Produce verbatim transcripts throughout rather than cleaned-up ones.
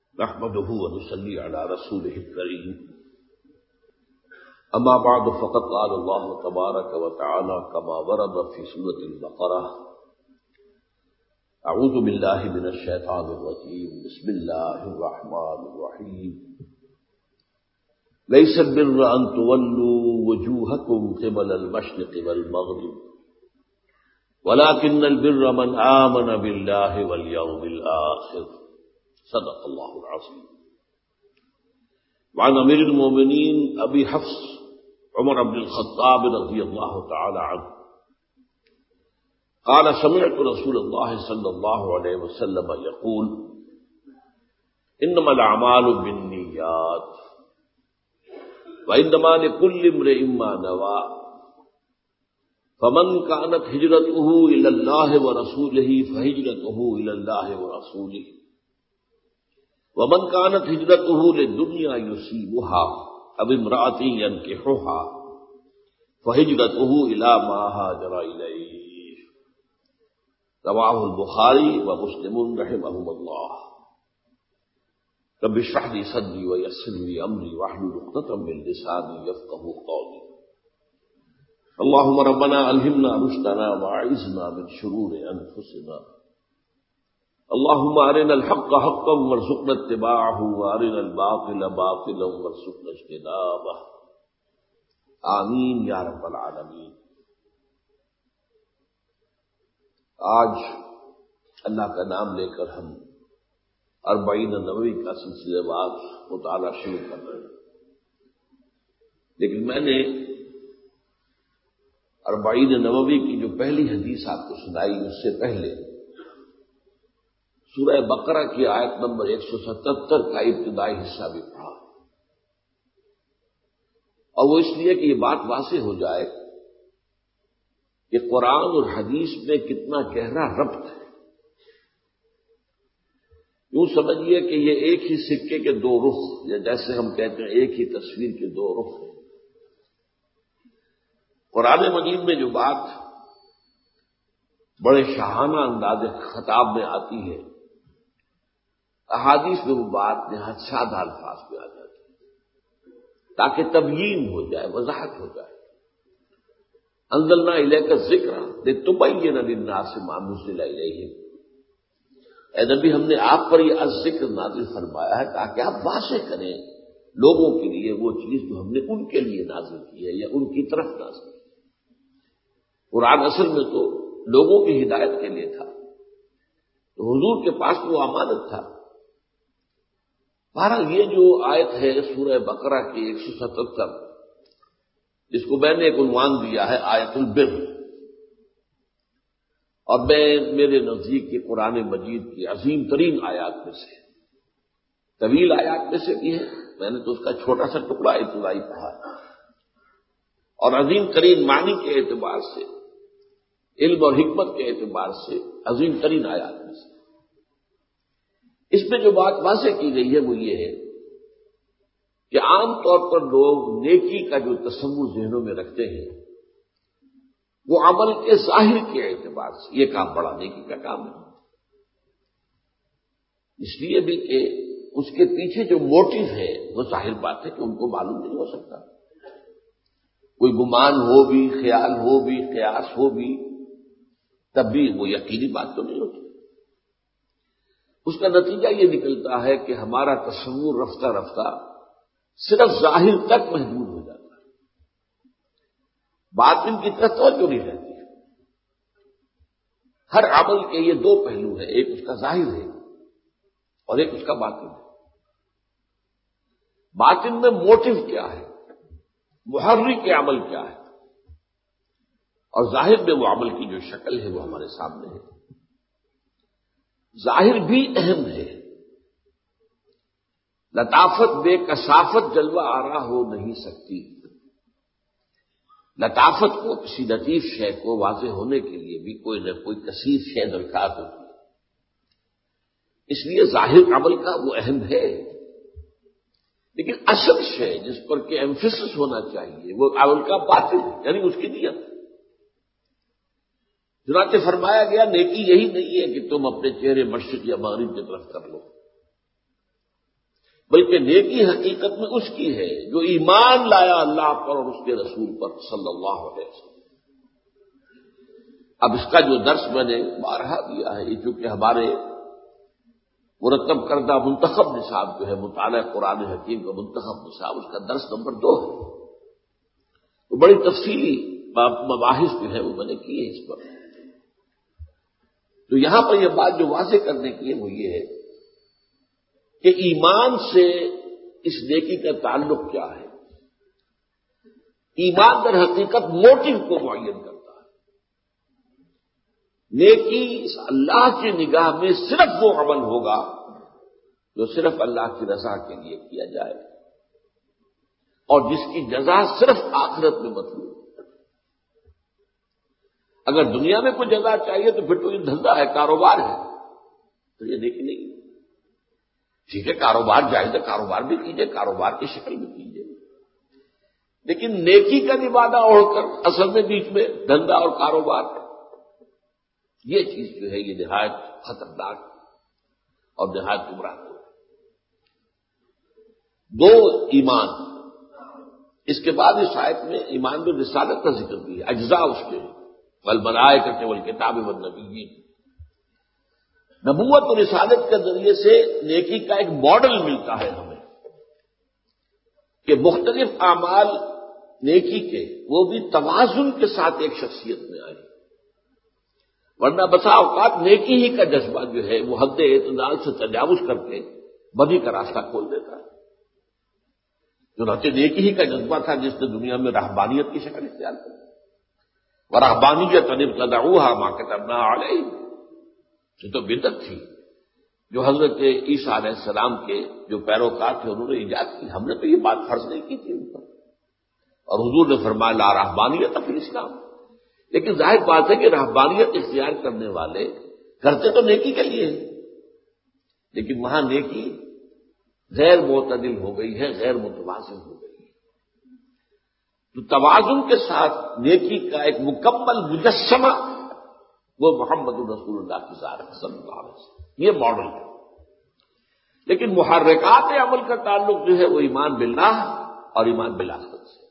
نحمده ونصلي على رسوله الكريم اما بعد فقد قال الله تبارك وتعالى كما ورد في سورة البقرة اعوذ بالله من الشيطان الرجيم بسم الله الرحمن الرحيم ليس البر ان تولوا وجوهكم قبل المشرق والمغرب ولكن البر من آمن بالله واليوم الآخر صدق الله العظيم. وعن امیر المومنین ابی حفص عمر بن الخطاب رضی اللہ تعالی عنہ قال سمعت رسول اللہ صلی اللہ علیہ وسلم یقول انما الاعمال بالنیات وانما لكل امرئ ما نوى فمن كانت هجرته الى الله ورسوله فهجرته الى الله ورسوله ومن كانت هجرته للدنيا يصيبها او امرأة ينكحها فهجرته الى ما هاجر اليه رواه البخاري ومسلم رحمهم الله. رب اشرح لي صدري ويسر لي امري واحلل عقدة من لساني يفقهوا قولي. اللهم ربنا الهمنا رشدنا واعذنا من شرور انفسنا. اللهم ارنا الحق حقا وارزقنا اتباعه وارنا الباطل باطلا وارزقنا اجتنابه. آمین یا رب العالمین. آج اللہ کا نام لے کر ہم اربعین نووی کا سلسلہ وار مطالعہ شروع کر رہے ہیں، لیکن میں نے اربعین نووی کی جو پہلی حدیث آپ کو سنائی اس سے پہلے سورہ بقرہ کی آیت نمبر ایک سو ستہتر کا ابتدائی حصہ بھی پڑھا، اور وہ اس لیے کہ یہ بات واضح ہو جائے کہ قرآن اور حدیث میں کتنا گہرا ربط ہے. یوں سمجھیے کہ یہ ایک ہی سکے کے دو رخ، یا جیسے ہم کہتے ہیں ایک ہی تصویر کے دو رخ ہیں. قرآن مجید میں جو بات بڑے شاہانہ انداز خطاب میں آتی ہے، احادیث میں وہ بات نہایت سادہ الفاظ میں آ جاتی ہے تاکہ تبیین ہو جائے، وضاحت ہو جائے. انزلنا الیک الذکر لتبین للناس ما نزل الیہم. اے نبی، ہم نے آپ پر یہ الذکر نازل فرمایا ہے تاکہ آپ واضح کریں لوگوں کے لیے وہ چیز جو ہم نے ان کے لیے نازل کی ہے یا ان کی طرف نازل کی. قرآن اصل میں تو لوگوں کی ہدایت کے لیے تھا، تو حضور کے پاس وہ امانت تھا. بہرحال یہ جو آیت ہے سورہ بقرہ کی ایک سو ستہتر، جس کو میں نے ایک عنوان دیا ہے آیت البر، اور میں میرے نزدیک یہ قرآن مجید کی عظیم ترین آیات میں سے، طویل آیات میں سے بھی ہے، میں نے تو اس کا چھوٹا سا ٹکڑا ابتدائی پڑھا، اور عظیم ترین معنی کے اعتبار سے، علم اور حکمت کے اعتبار سے عظیم ترین آیات میں سے. اس میں جو بات واضح کی گئی ہے وہ یہ ہے کہ عام طور پر لوگ نیکی کا جو تصور ذہنوں میں رکھتے ہیں وہ عمل کے ظاہر کے اعتبار سے یہ کام بڑا نیکی کا کام ہے، اس لیے بھی کہ اس کے پیچھے جو موٹو ہے وہ ظاہر بات ہے کہ ان کو معلوم نہیں ہو سکتا. کوئی گمان ہو بھی، خیال ہو بھی، قیاس ہو بھی، تب بھی وہ یقینی بات تو نہیں ہوتی. اس کا نتیجہ یہ نکلتا ہے کہ ہمارا تصور رفتہ رفتہ صرف ظاہر تک محدود ہو جاتا ہے، باطن کی طرف توجہ نہیں رہتی. ہر عمل کے یہ دو پہلو ہیں، ایک اس کا ظاہر ہے اور ایک اس کا باطن ہے. باطن میں موٹو کیا ہے، محرک کے عمل کیا ہے، اور ظاہر میں وہ عمل کی جو شکل ہے وہ ہمارے سامنے ہے. ظاہر بھی اہم ہے. لطافت بے کثافت جلوہ آرا ہو نہیں سکتی. لطافت کو، کسی لطیف شے کو واضح ہونے کے لیے بھی کوئی نہ کوئی کثیر شے درکار ہوتی ہے. اس لیے ظاہر عمل کا وہ اہم ہے، لیکن اصل شے جس پر کہ ایمفیسس ہونا چاہیے وہ عمل کا باطن ہے، یعنی اس کی نیت. چنانچہ فرمایا گیا نیکی یہی نہیں ہے کہ تم اپنے چہرے مشرق یا مغرب کی طرف کر لو، بلکہ نیکی حقیقت میں اس کی ہے جو ایمان لایا اللہ پر اور اس کے رسول پر صلی اللہ علیہ وسلم۔ اب اس کا جو درس میں نے بارہا دیا ہے، یہ چونکہ ہمارے مرتب کردہ منتخب نصاب جو ہے مطالعہ قرآن حکیم کا منتخب نصاب، اس کا درس نمبر دو ہے، وہ بڑی تفصیلی مباحث جو ہے وہ میں نے کی ہے اس پر۔ تو یہاں پر یہ بات جو واضح کرنے کی ہے وہ یہ ہے کہ ایمان سے اس نیکی کا تعلق کیا ہے۔ ایمان در حقیقت موٹو کو معین کرتا ہے۔ نیکی اللہ کی نگاہ میں صرف وہ عمل ہوگا جو صرف اللہ کی رضا کے لیے کیا جائے اور جس کی جزا صرف آخرت میں مطلوب۔ اگر دنیا میں کوئی جزا چاہیے تو پھر تو یہ دھندا ہے، کاروبار ہے، تو یہ نیکی نہیں۔ ٹھیک ہے، کاروبار جائز ہے، کاروبار بھی کیجئے، کاروبار کی شکل بھی کیجئے، لیکن نیکی کا نبادہ اوڑھ کر اصل میں بیچ میں دھندا اور کاروبار، یہ چیز جو ہے یہ نہایت خطرناک اور نہایت گمراہ ہے۔ دو ایمان، اس کے بعد اس آیت میں ایمان میں رسالت کا ذکر بھی ہے، اجزاء اس کے والملائکۃ والکتاب والنبیین۔ نبوت اور رسالت کے ذریعے سے نیکی کا ایک ماڈل ملتا ہے ہمیں کہ مختلف اعمال نیکی کے وہ بھی توازن کے ساتھ ایک شخصیت میں آئے، ورنہ بسا اوقات نیکی ہی کا جذبہ جو ہے وہ حد اعتدال سے تجاوز کر کے بدی کا راستہ کھول دیتا ہے۔ چنانچہ نیکی ہی کا جذبہ تھا جس نے دنیا میں رہبانیت کی شکل اختیار کی، وَرَهْبَانِيَّةً ابْتَدَعُوهَا مَا كَتَبْنَاهَا عَلَيْهِمْ، یہ تو بدعت تھی جو حضرت عیسیٰ علیہ السلام کے جو پیروکار تھے انہوں نے ایجاد کی، ہم نے تو یہ بات فرض نہیں کی تھی ان پر، اور حضور نے فرمایا لا رہبانیت فی الاسلام۔ لیکن ظاہر بات ہے کہ رہبانیت اختیار کرنے والے کرتے تو نیکی کے لیے ہیں، لیکن وہاں نیکی غیر معتدل ہو گئی ہے، غیر متوازن ہو گئی ہے۔ تو توازن کے ساتھ نیکی کا ایک مکمل مجسمہ وہ محمد رسول اللہ کی ذات صلی اللہ علیہ وسلم، یہ ماڈل ہے۔ لیکن محرکات عمل کا تعلق جو ہے وہ ایمان باللہ اور ایمان بالآخرت سے۔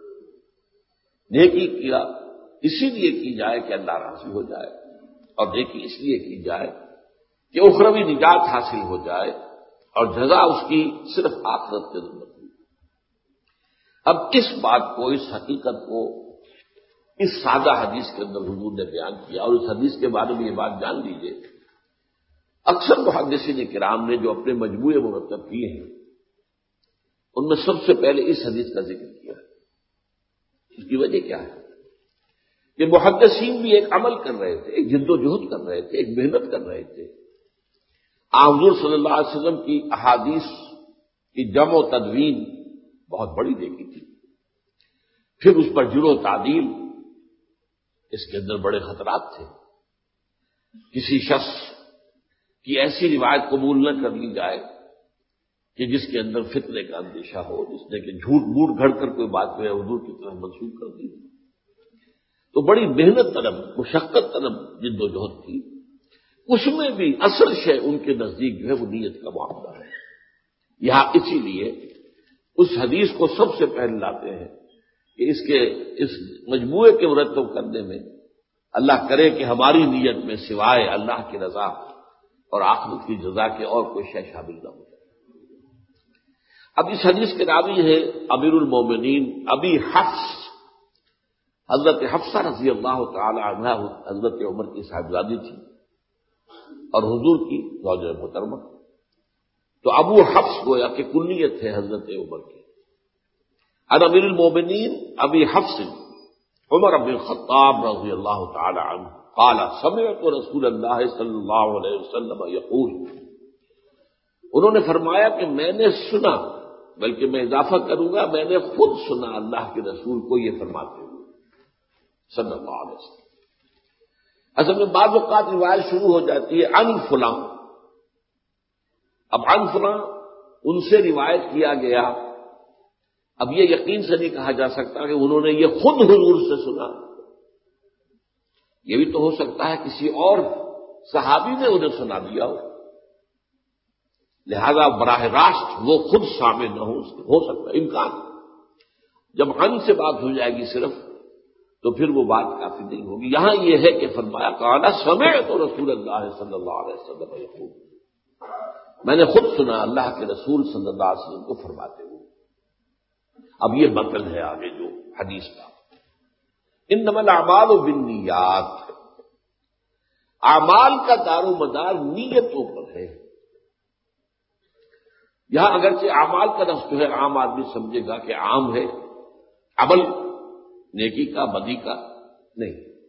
نیکی کیا اسی لیے کی جائے کہ اللہ راضی ہو جائے، اور نیکی اس لیے کی جائے کہ اخروی نجات حاصل ہو جائے اور جزا اس کی صرف آخرت کے ذمہ۔ اب اس بات کو، اس حقیقت کو اس سادہ حدیث کے اندر حضور نے بیان کیا، اور اس حدیث کے بارے میں یہ بات جان لیجیے، اکثر محدثین کرام نے جو اپنے مجموعے مرتب کیے ہیں ان میں سب سے پہلے اس حدیث کا ذکر کیا ہے۔ اس کی وجہ کیا ہے کہ محدثین بھی ایک عمل کر رہے تھے، ایک جد و جہد کر رہے تھے، ایک محنت کر رہے تھے۔ حضور صلی اللہ علیہ وسلم کی احادیث کی جمع و تدوین بہت بڑی دیکھی تھی، پھر اس پر جرح و تعدیل، اس کے اندر بڑے خطرات تھے۔ کسی شخص کی ایسی روایت قبول نہ کر لی جائے کہ جس کے اندر فتنے کا اندیشہ ہو، جس نے کہ جھوٹ موٹ گھڑ کر کوئی بات جو ہے حضور کی طرف منسوخ کر دی۔ تو بڑی محنت طلب، مشقت طلب جد و جہد تھی۔ اس میں بھی اصل شے ان کے نزدیک جو ہے وہ نیت کا معاملہ ہے۔ یہاں اسی لیے اس حدیث کو سب سے پہلے لاتے ہیں کہ اس کے اس مجموعے کے مرتب کرنے میں اللہ کرے کہ ہماری نیت میں سوائے اللہ کی رضا اور آخرت کی جزا کے اور کوئی شے شامل نہ ہو جائے۔ اب اس حدیث کے راوی ہے امیر المومنین ابی حفص، حضرت حفصہ رضی اللہ تعالی عنہ حضرت عمر کی صاحبزادی تھی اور حضور کی زوجہ محترمہ۔ تو ابو حفص گویا کہ کنیت ہے حضرت عمر کی۔ عن امیر المومنین ابی حفص عمر بن الخطاب رضی اللہ تعالی عنہ قال سمعت رسول اللہ صلی اللہ علیہ وسلم یقول، انہوں نے فرمایا کہ میں نے سنا، بلکہ میں اضافہ کروں گا میں نے خود سنا اللہ کے رسول کو یہ فرماتے ہوئے صلی اللہ علیہ وسلم۔ اصل میں بعض اوقات روایت شروع ہو جاتی ہے عن فلاں، اب عن فلاں ان سے روایت کیا گیا، اب یہ یقین سے نہیں کہا جا سکتا کہ انہوں نے یہ خود حضور سے سنا، یہ بھی تو ہو سکتا ہے کسی اور صحابی نے انہیں سنا دیا ہو۔ لہذا براہ راست وہ خود شامل نہ ہو ہو سکتا ہے امکان. جب عن سے بات ہو جائے گی صرف تو پھر وہ بات کافی نہیں ہوگی. یہاں یہ ہے کہ فرمایا قال سمعت رسول اللہ صلی اللہ علیہ وسلم یقول، میں نے خود سنا اللہ کے رسول صلی اللہ علیہ وسلم کو فرماتے ہوئے. اب یہ مطلب ہے آگے جو حدیث کا، انما الاعمال بالنیات، اعمال کا دار و مدار نیتوں پر ہے. یہاں اگرچہ اعمال کا لفظ جو ہے عام آدمی سمجھے گا کہ عام ہے، عمل نیکی کا بدی کا نہیں.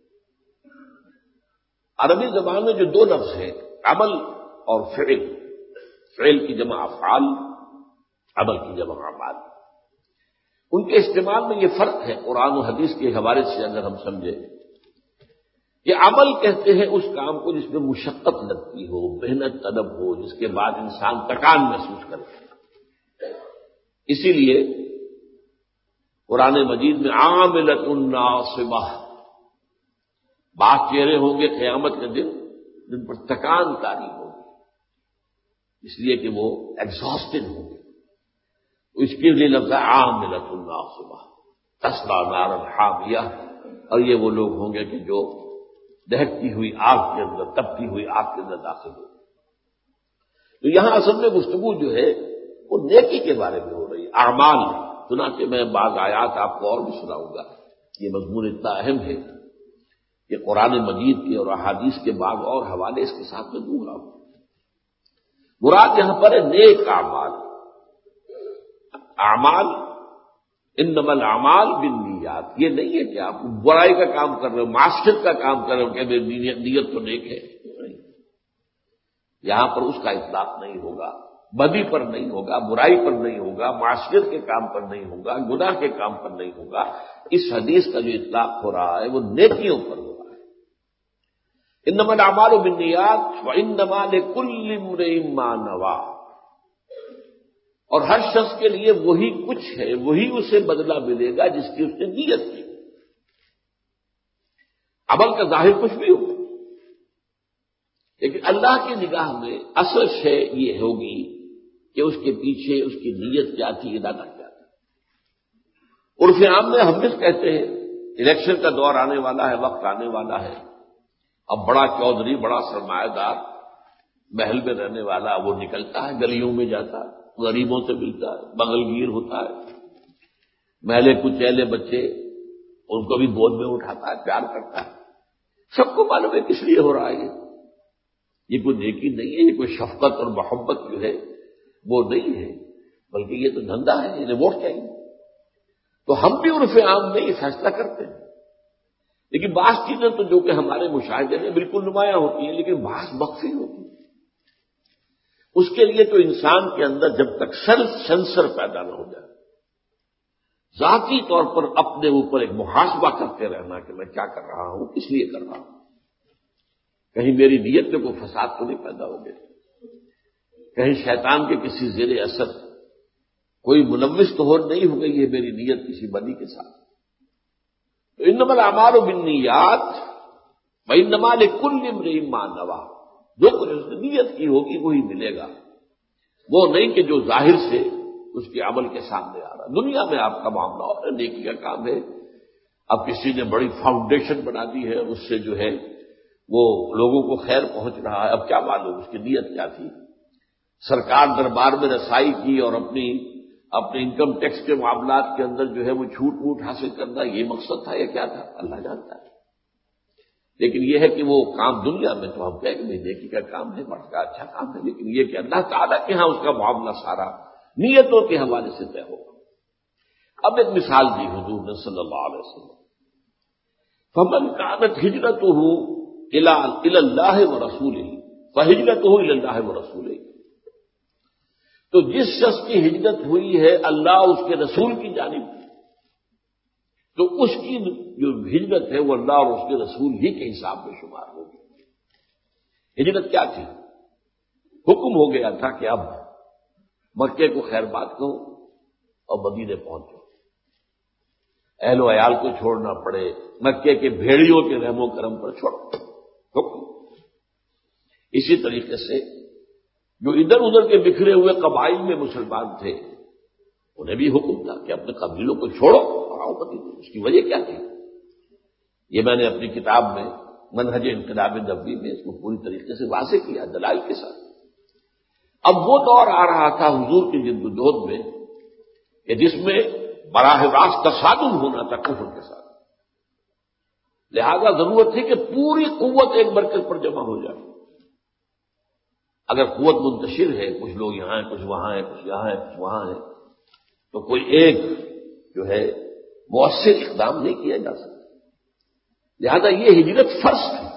عربی زبان میں جو دو لفظ ہیں عمل اور فعل، فعل کی جمع افعال، عمل کی جمع اعمال، ان کے استعمال میں یہ فرق ہے. قرآن و حدیث کے حوالے سے اگر ہم سمجھیں کہ عمل کہتے ہیں اس کام کو جس میں مشقت لگتی ہو، محنت طلب ہو، جس کے بعد انسان تکان محسوس کرے. اسی لیے قرآن مجید میں عاملۃ ناصبہ، بعض چہرے ہوں گے قیامت کے دن جن پر تکان طاری ہوگی، اس لیے کہ وہ ایگزاسٹڈ ہوں گے. اس کے لیے لفظ عاملۃ ناصبہ تصلیٰ نارا حامیہ، اور یہ وہ لوگ ہوں گے کہ جو دہکتی ہوئی آگ کے اندر، تپتی ہوئی آگ کے اندر داخل ہو. تو یہاں اصل میں گفتگو جو ہے وہ نیکی کے بارے میں ہو رہی ہے، اعمال. چنانچہ میں بعض آیات آپ کو اور بھی سناؤں گا. یہ مضمون اتنا اہم ہے کہ قرآن مجید کے اور احادیث کے بعض اور حوالے اس کے ساتھ میں دوں گا. مراد یہاں پر ہے نیک اعمال. اعمال انما الاعمال بالنیات، یہ نہیں ہے کہ آپ برائی کا کام کر رہے ہو، معصیت کا کام کر رہے ہو کہ میری نیت تو نیک ہے. یہاں پر اس کا اطلاق نہیں ہوگا، بدی پر نہیں ہوگا، برائی پر نہیں ہوگا، معصیت کے کام پر نہیں ہوگا، گناہ کے کام پر نہیں ہوگا. اس حدیث کا جو اطلاق ہو رہا ہے وہ نیکیوں پر ہو رہا ہے. انما الاعمال بالنیات وانما لکل امرئ ما نوى، اور ہر شخص کے لیے وہی کچھ ہے، وہی اسے بدلہ ملے گا جس کی اس نے نیت کی. عمل کا ظاہر کچھ بھی ہوگا، لیکن اللہ کی نگاہ میں اصل شے یہ ہوگی کہ اس کے پیچھے اس کی نیت کیا تھی، ارادہ کیا تھا. عرف عام میں ہم بھی کہتے ہیں الیکشن کا دور آنے والا ہے، وقت آنے والا ہے. اب بڑا چودھری، بڑا سرمایہ دار، محل میں رہنے والا وہ نکلتا ہے، گلیوں میں جاتا ہے، غریبوں سے ملتا ہے، بغل گیر ہوتا ہے، محلے کچیلے بچے ان کو بھی گود میں اٹھاتا ہے، پیار کرتا ہے. سب کو معلوم ہے کس لیے ہو رہا ہے. یہ کوئی نیکی نہیں ہے، یہ کوئی شفقت اور محبت جو ہے وہ نہیں ہے، بلکہ یہ تو دھندا ہے، انہیں ووٹ چاہیے. تو ہم بھی عرف عام میں یہ فیصلہ کرتے ہیں. لیکن بعض چیزیں تو جو کہ ہمارے مشاہدے میں بالکل نمایاں ہوتی ہیں، لیکن بعض مخفی ہوتی ہیں. اس کے لیے تو انسان کے اندر جب تک سیلف سینسر پیدا نہ ہو جائے، ذاتی طور پر اپنے اوپر ایک محاسبہ کرتے رہنا کہ میں کیا کر رہا ہوں، کس لیے کر رہا ہوں، کہیں میری نیت میں کوئی فساد تو نہیں پیدا ہو گیا، کہیں شیطان کے کسی زیر اثر کوئی ملوث تو ہو نہیں ہو گئی ہے میری نیت کسی بدی کے ساتھ. تو انما الاعمال بالنیات وانما لکل امرئ ما نوى، جو کچھ اس نے نیت کی ہوگی وہی ملے گا، وہ نہیں کہ جو ظاہر سے اس کے عمل کے سامنے آ رہا. دنیا میں آپ کا معاملہ اور نیکی کا کام ہے. اب کسی نے بڑی فاؤنڈیشن بنا دی ہے، اس سے جو ہے وہ لوگوں کو خیر پہنچ رہا ہے. اب کیا معلوم اس کی نیت کیا تھی. سرکار دربار میں رسائی کی اور اپنی اپنے انکم ٹیکس کے معاملات کے اندر جو ہے وہ چھوٹ ووٹ حاصل کرنا، یہ مقصد تھا یا کیا تھا، اللہ جانتا ہے. لیکن یہ ہے کہ وہ کام دنیا میں تو ہم کہیں کہ نیکی کا کام ہے، بڑا کا اچھا کام ہے، لیکن یہ کہ اللہ تعالیٰ کے ہاں اس کا معاملہ سارا نیتوں کے حوالے سے طے ہوگا. اب ایک مثال دی حضور نے صلی اللہ علیہ وسلم، فمن كانت ہجرتہ الی اللہ ورسولہ فہجرتہ الی اللہ ورسولہ، تو جس شخص کی ہجرت ہوئی ہے اللہ اس کے رسول کی جانب، تو اس کی جو ہجرت ہے وہ اللہ اور اس کے رسول ہی کے حساب میں شمار ہوگی. ہجرت کیا تھی؟ حکم ہو گیا تھا کہ اب مکے کو خیر بات کہو اور مدینے پہنچو، اہل و عیال کو چھوڑنا پڑے، مکے کے بھیڑیوں کے رحم و کرم پر چھوڑو، حکم. اسی طریقے سے جو ادھر ادھر کے بکھرے ہوئے قبائل میں مسلمان تھے انہیں بھی حکم تھا کہ اپنے قبیلوں کو چھوڑو اور آؤ مدینے۔ اس کی وجہ کیا تھی؟ یہ میں نے اپنی کتاب میں منہج انقلاب نبوی میں اس کو پوری طریقے سے واضح کیا دلائل کے ساتھ۔ اب وہ دور آ رہا تھا حضور کی جد و جہد میں کہ جس میں براہ راست تصادم ہونا تھا کفر کے ساتھ، لہذا ضرورت تھی کہ پوری قوت ایک مرکز پر جمع ہو جائے۔ اگر قوت منتشر ہے، کچھ لوگ یہاں ہیں، کچھ وہاں ہیں، کچھ یہاں ہیں، کچھ وہاں ہیں، تو کوئی ایک جو ہے مؤثر اقدام نہیں کیا جا سکتا۔ لہذا یہ ہجرت فرض تھی۔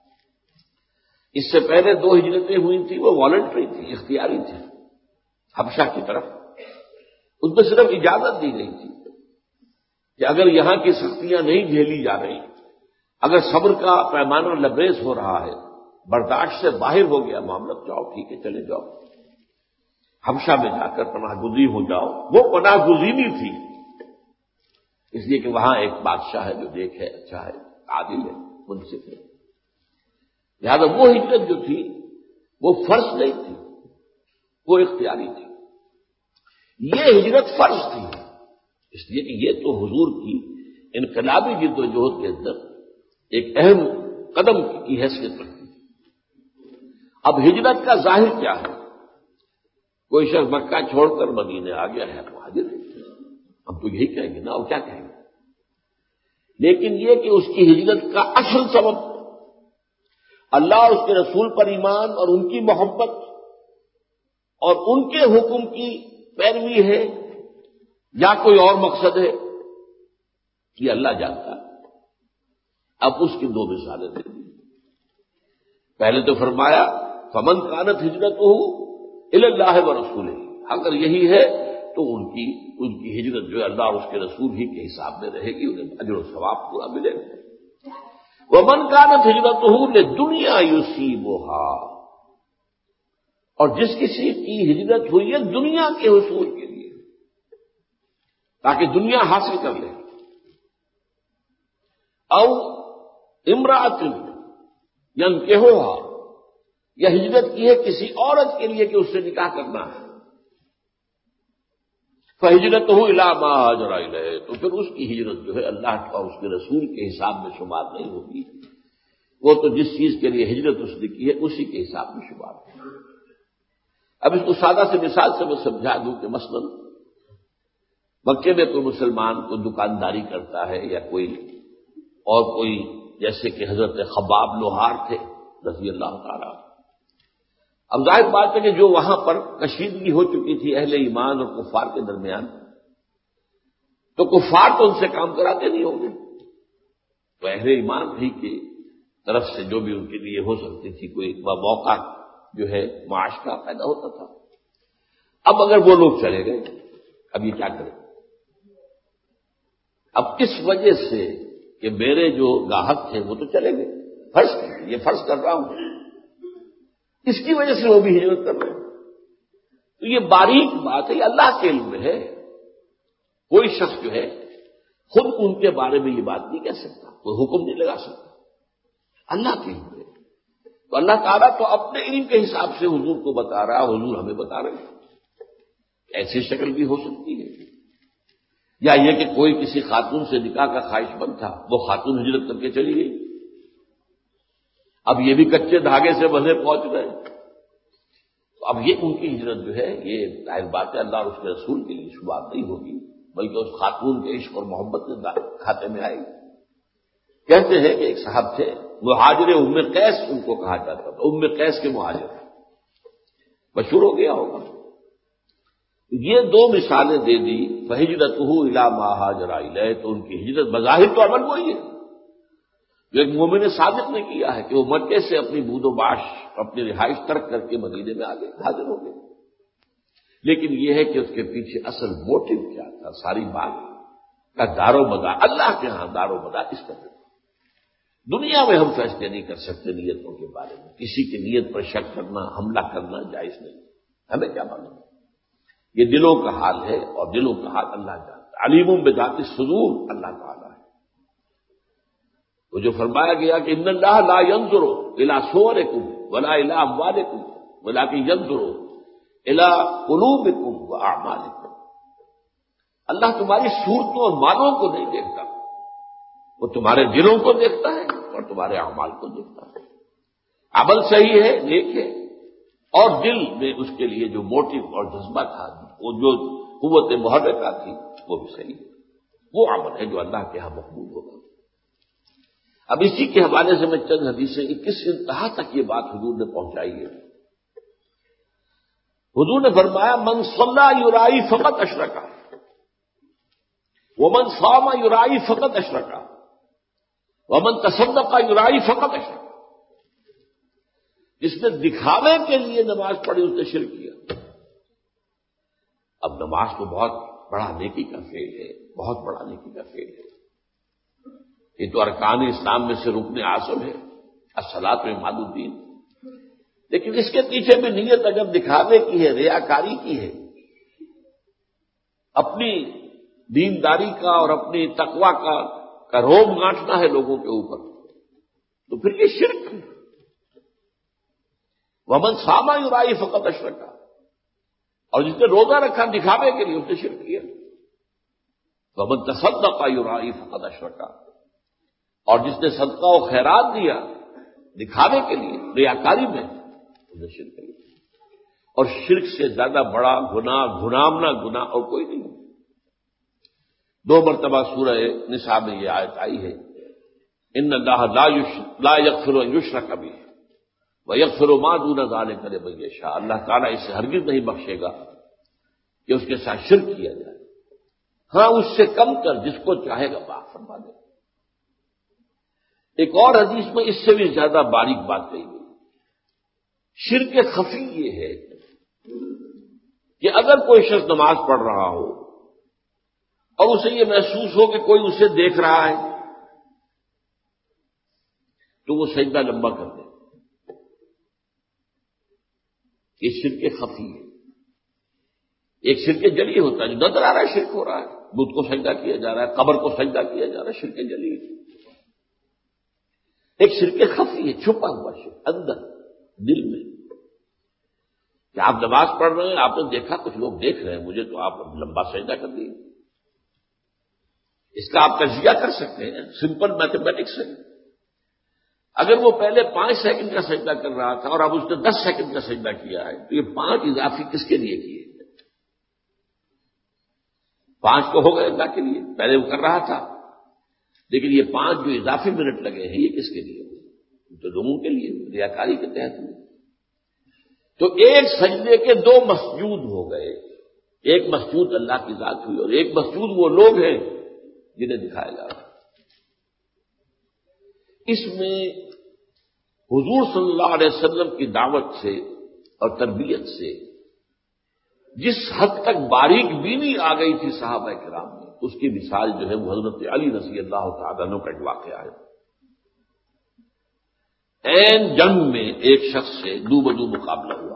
اس سے پہلے دو ہجرتیں ہوئی تھیں، وہ والنٹری تھی، اختیاری تھی، حبشہ کی طرف۔ اس میں صرف اجازت دی گئی تھی کہ اگر یہاں کی سختیاں نہیں جھیلی جا رہی، اگر صبر کا پیمانہ لبریز ہو رہا ہے، برداشت سے باہر ہو گیا معاملہ، جاؤ ٹھیک ہے چلے جاؤ، حبشہ میں جا کر پناہ گزین ہو جاؤ۔ وہ پناہ گزینی تھی، اس لیے کہ وہاں ایک بادشاہ ہے جو دیکھ ہے، اچھا ہے، عادل ہے، منصف ہے۔ لہذا وہ ہجرت جو تھی وہ فرض نہیں تھی، وہ اختیاری تھی۔ یہ ہجرت فرض تھی، اس لیے کہ یہ تو حضور کی انقلابی جد و جہد کے اندر ایک اہم قدم کی حیثیت رکھتی تھی۔ اب ہجرت کا ظاہر کیا ہے؟ کوئی شخص مکہ چھوڑ کر مدینے آ گیا ہے، مہاجر ہے، ہم تو یہی کہیں گے نا، اور کیا کہیں گے؟ لیکن یہ کہ اس کی ہجرت کا اصل سبب اللہ اور اس کے رسول پر ایمان اور ان کی محبت اور ان کے حکم کی پیروی ہے یا کوئی اور مقصد ہے، یہ اللہ جانتا ہے۔ اب اس کی دو مثالیں دے دی۔ پہلے تو فرمایا فمن کانت ہجرتہ الی اللہ ورسولہ، اگر یہی ہے تو ان کی ان کی ہجرت جو ہے اللہ اور اس کے رسول ہی کے حساب میں رہے گی، انہیں اجر و ثواب پورا ملے گا۔ ومن کانت ہجرتہ لدنیا یصیبها، اور جس کسی کی ہجرت ہوئی ہے دنیا کے حصول کے لیے، تاکہ دنیا حاصل کر لے، او امرأۃ ینکحها، یا ہجرت کی ہے کسی عورت کے لیے کہ اس سے نکاح کرنا ہے، فہجرتہ الی ما ہاجر الیہ، تو پھر اس کی ہجرت جو ہے اللہ اور اس کے رسول کے حساب میں شمار نہیں ہوگی، وہ تو جس چیز کے لیے ہجرت اس نے کی ہے اسی کے حساب میں شمار ہوگی۔ اب اس کو سادہ سے مثال سے میں سمجھا دوں کہ مثلاً مکے میں کوئی مسلمان کوئی دکانداری کرتا ہے یا کوئی اور کوئی، جیسے کہ حضرت خباب لوہار تھے رضی اللہ تعالیٰ۔ اب ظاہر بات ہے کہ جو وہاں پر کشیدگی ہو چکی تھی اہل ایمان اور کفار کے درمیان، تو کفار تو ان سے کام کراتے نہیں ہوں گے، تو اہل ایمان بھی کی طرف سے جو بھی ان کے لیے ہو سکتی تھی کوئی موقع جو ہے معاش کا پیدا ہوتا تھا۔ اب اگر وہ لوگ چلے گئے، اب یہ کیا کریں؟ اب اس وجہ سے کہ میرے جو گاہک تھے وہ تو چلے گئے، فرض یہ فرض کر رہا ہوں، اس کی وجہ سے وہ بھی ہجرت کر رہے ہیں، تو یہ باریک بات ہے، یہ اللہ کے علم میں ہے۔ کوئی شخص جو ہے خود ان کے بارے میں یہ بات نہیں کہہ سکتا، کوئی حکم نہیں لگا سکتا، اللہ کے علم میں۔ تو اللہ تعالیٰ تو اپنے علم کے حساب سے حضور کو بتا رہا، حضور ہمیں بتا رہے ہیں۔ ایسی شکل بھی ہو سکتی ہے، یا یہ کہ کوئی کسی خاتون سے نکاح کا خواہش مند تھا، وہ خاتون ہجرت کر کے چلی گئی، اب یہ بھی کچے دھاگے سے بندھے پہنچ گئے، تو اب یہ ان کی ہجرت جو ہے یہ ظاہر بات ہے اللہ اور اس کے رسول کے لیے شمار نہیں ہوگی، بلکہ اس خاتون کے عشق اور محبت کے کھاتے میں آئے گی۔ کہتے ہیں کہ ایک صاحب تھے مہاجر ام قیس ان کو کہا جاتا تھا، ام قیس کے مہاجر، مشہور ہو گیا ہوگا۔ یہ دو مثالیں دے دی، فہجرتہ الی ما ہاجر الیہ، تو ان کی ہجرت بظاہر تو عمل وہی ہے جو ایک مومن صادق نے کیا ہے کہ وہ مکے سے اپنی بود و باش اپنی رہائش ترک کر کے مدینے میں آگے حاضر ہو گئے، لیکن یہ ہے کہ اس کے پیچھے اصل موٹو کیا تھا، ساری بات کا دار و مدار اللہ کے ہاں دار و مدار اس طرح۔ دنیا میں ہم فیصلے نہیں کر سکتے نیتوں کے بارے میں، کسی کی نیت پر شک کرنا، حملہ کرنا جائز نہیں، ہمیں کیا معلوم؟ یہ دلوں کا حال ہے، اور دلوں کا حال اللہ جانتا ہے، علیم بذات الصدور اللہ تعالیٰ ہے۔ وہ جو فرمایا گیا کہ ان اللہ لا ينظر الى صورکم ولا الى اموالکم ولکن ینظر الی قلوبکم واعمالکم، اللہ تمہاری صورتوں اور مالوں کو نہیں دیکھتا، وہ تمہارے دلوں کو دیکھتا ہے اور تمہارے اعمال کو دیکھتا ہے۔ عمل صحیح ہے، نیک ہے، اور دل میں اس کے لیے جو موٹیو اور جذبہ تھا، وہ جو قوت محرکہ تھی، وہ بھی صحیح ہے، وہ عمل ہے جو اللہ کے ہاں مقبول ہوگا۔ اب اسی کے حوالے سے میں چند حدیثیں کس انتہا تک یہ بات حضور نے پہنچائی ہے۔ حضور نے فرمایا من صلی یرائی فقط اشرکا، ومن صام یرائی فقط اشرکا، ومن تصدق یرائی فقط اشرکا۔ جس نے دکھاوے کے لیے نماز پڑھی اس نے شرک کیا۔ اب نماز تو بہت بڑا نیکی کا فعل ہے، بہت بڑا نیکی کا فعل ہے، یہ تو ارکان اسلام میں سے رکن اعظم ہے، الصلاۃ عماد الدین، لیکن اس کے پیچھے بھی نیت اگر دکھاوے کی ہے، ریاکاری کی ہے، اپنی دینداری کا اور اپنی تقوی کا کا روب گانٹنا ہے لوگوں کے اوپر، تو پھر یہ شرک ہے۔ ومن صام یرائی فقط اشرکا، اور جس نے روزہ رکھا دکھاوے کے لیے اس نے شرک کیا۔ ومن تصدق یرائی فقط اشرکا، اور جس نے صدقہ و خیرات دیا دکھاوے کے لیے ریاکاری میں، اس نے شرک کیا۔ اور شرک سے زیادہ بڑا گناہ گنامنا گناہ اور کوئی نہیں۔ دو مرتبہ سورہ نساء میں یہ آیت آئی ہے، ان اللہ لا یغفر ان یشرک بہ ویغفر ما دون ذلک لمن یشاء، اللہ تعالیٰ اسے ہرگز نہیں بخشے گا کہ اس کے ساتھ شرک کیا جائے، ہاں اس سے کم کر جس کو چاہے گا معاف فرما دے۔ ایک اور حدیث میں اس سے بھی زیادہ باریک بات کہی گئی، شرک خفی یہ ہے کہ اگر کوئی شخص نماز پڑھ رہا ہو اور اسے یہ محسوس ہو کہ کوئی اسے دیکھ رہا ہے تو وہ سجدہ لمبا کر دے، یہ شرک خفی ہے۔ ایک شرک جلی ہوتا ہے جو نظر آ رہا ہے شرک ہو رہا ہے، بت کو سجدہ کیا جا رہا ہے، قبر کو سجدہ کیا جا رہا ہے، شرک جلی ہے۔ ایک شرک خفی ہے، چھپا ہوا شرک اندر دل میں، کہ آپ نماز پڑھ رہے ہیں، آپ نے دیکھا کچھ لوگ دیکھ رہے ہیں مجھے، تو آپ لمبا سجدہ کر دیے۔ اس کا آپ تجزیہ کر سکتے ہیں سمپل میتھمیٹکس ہے۔ اگر وہ پہلے پانچ سیکنڈ کا سجدہ کر رہا تھا اور اب اس نے دس سیکنڈ کا سجدہ کیا ہے، تو یہ پانچ اضافی کس کے لیے کیے؟ پانچ تو ہو گئے اللہ کے لیے، پہلے وہ کر رہا تھا، لیکن یہ پانچ جو اضافی منٹ لگے ہیں یہ کس کے لیے؟ تو لوگوں کے لیے، ریاکاری کے تحت ہوئے۔ تو ایک سجدے کے دو مسجود ہو گئے، ایک مسجود اللہ کی ذات ہوئی اور ایک مسجود وہ لوگ ہیں جنہیں دکھایا جا رہا ہے۔ اس میں حضور صلی اللہ علیہ وسلم کی دعوت سے اور تربیت سے جس حد تک باریک بینی آ گئی تھی صحابہ کرام میں، اس کی مثال جو ہے وہ حضرت علی رضی اللہ تعالیٰ عنہ کا ایک واقعہ ہے۔ این جنگ میں ایک شخص سے دو بدو مقابلہ ہوا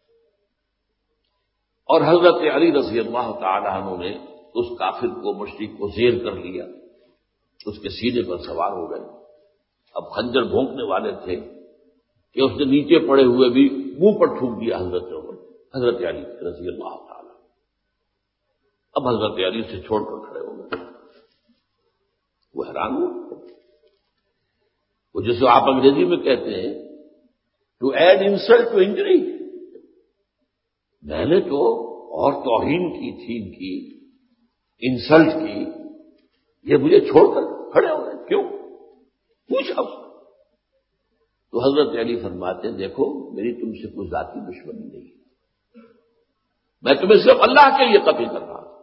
اور حضرت علی رضی اللہ تعالیٰ عنہ نے اس کافر کو، مشرک کو زیر کر لیا، اس کے سینے پر سوار ہو گئے۔ اب خنجر بھونکنے والے تھے کہ اس نے نیچے پڑے ہوئے بھی منہ پر ٹھوک دیا حضرت عمر حضرت علی رضی اللہ تعالیٰ۔ اب حضرت علی سے چھوڑ کر کھڑے ہو گئے، وہ حیران ہوئے، وہ جسے آپ انگریزی میں کہتے ہیں to add insult to injury, میں نے تو اور توہین کی تھی، ان کی انسلٹ کی، یہ مجھے چھوڑ کر کھڑے ہو گئے، کیوں؟ پوچھا اس نے۔ تو حضرت علی فرماتے ہیں دیکھو میری تم سے کوئی ذاتی دشمنی نہیں ہے، میں تمہیں صرف اللہ کے لیے قتل کر رہا ہوں،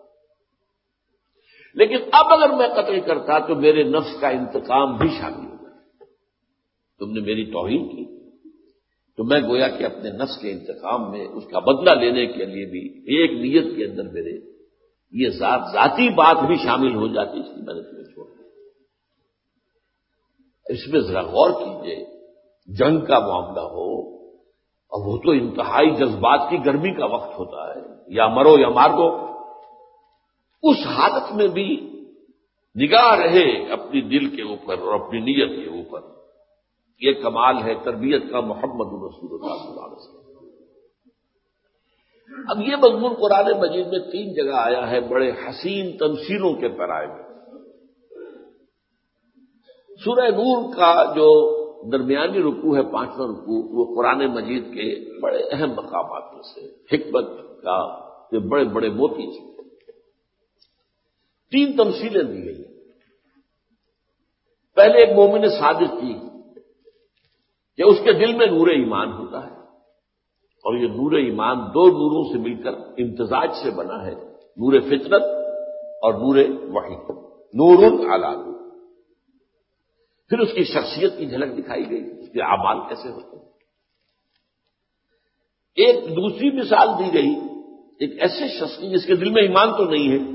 لیکن اب اگر میں قتل کرتا تو میرے نفس کا انتقام بھی شامل ہوگا۔ تم نے میری توہین کی تو میں گویا کہ اپنے نفس کے انتقام میں اس کا بدلہ لینے کے لیے بھی ایک نیت کے اندر میرے یہ ذات ذاتی بات بھی شامل ہو جاتی، اس لیے میں نے تمہیں چھوڑ دیا۔ اس میں ذرا غور کیجیے، جنگ کا معاملہ ہو اور وہ تو انتہائی جذبات کی گرمی کا وقت ہوتا ہے، یا مرو یا مار دو، اس حالت میں بھی نگاہ رہے اپنی دل کے اوپر اور اپنی نیت کے اوپر، یہ کمال ہے تربیت کا محمد رسول اللہ صلی اللہ علیہ وسلم۔ اب یہ مضمون قرآن مجید میں تین جگہ آیا ہے بڑے حسین تمثیلوں کے پیرائے میں۔ سورہ نور کا جو درمیانی رکوع ہے، پانچواں رکوع، وہ قرآن مجید کے بڑے اہم مقامات میں سے، حکمت کا جو بڑے بڑے موتی سے تین تمثیلیں دی گئی۔ پہلے ایک مومن صادق کی کہ اس کے دل میں نور ایمان ہوتا ہے، اور یہ نور ایمان دو نوروں سے مل کر امتزاج سے بنا ہے، نور فطرت اور نور وحی، نور علی نور۔ پھر اس کی شخصیت کی جھلک دکھائی گئی، اس کے اعمال کیسے ہوتے ہیں۔ ایک دوسری مثال دی گئی ایک ایسے شخص کی جس کے دل میں ایمان تو نہیں ہے